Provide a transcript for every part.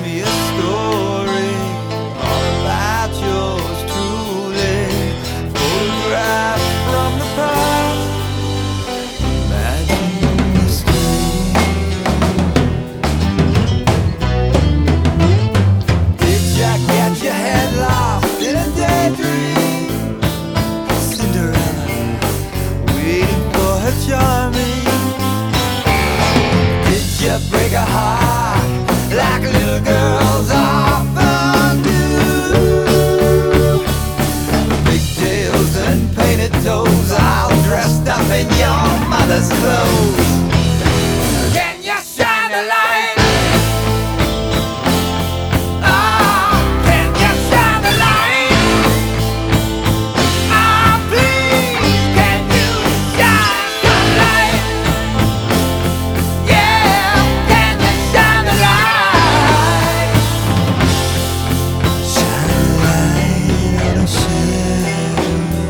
me a story all about yours truly. Photograph from the past, imagine this dream. Did you get your head lost in a daydream? Cinderella waiting for her charming. Did you break a heart like little girls often do? Pigtails and painted toes, all dressed up in your mother's clothes. Can you shine a light? Oh, can you shine a light? Oh, please, can you shine a light? Yeah, can you shine a light? Shine a light on a shelf.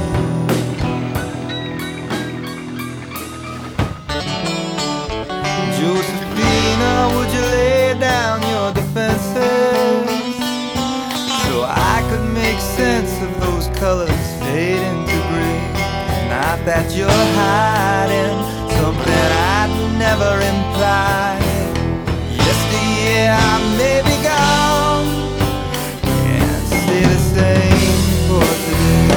Josephina, would you lay down your defenses so I could make sense of those colors fading to green? Not that you're hiding something I'd never implied. Yesteryear I may be gone, can't say the same for today.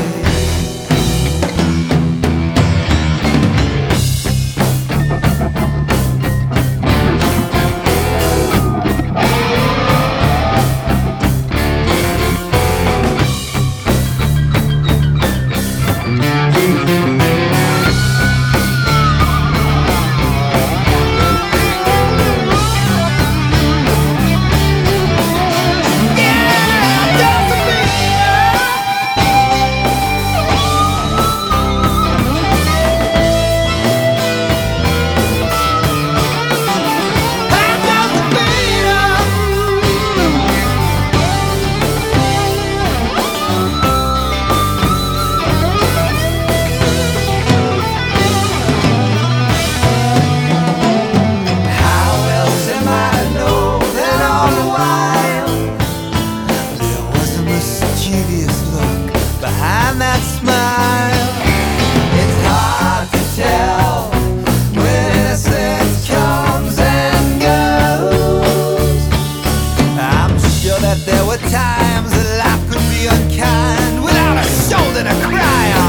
Behind that smile, it's hard to tell when innocence comes and goes. I'm sure that there were times that life could be unkind without a shoulder to cry on.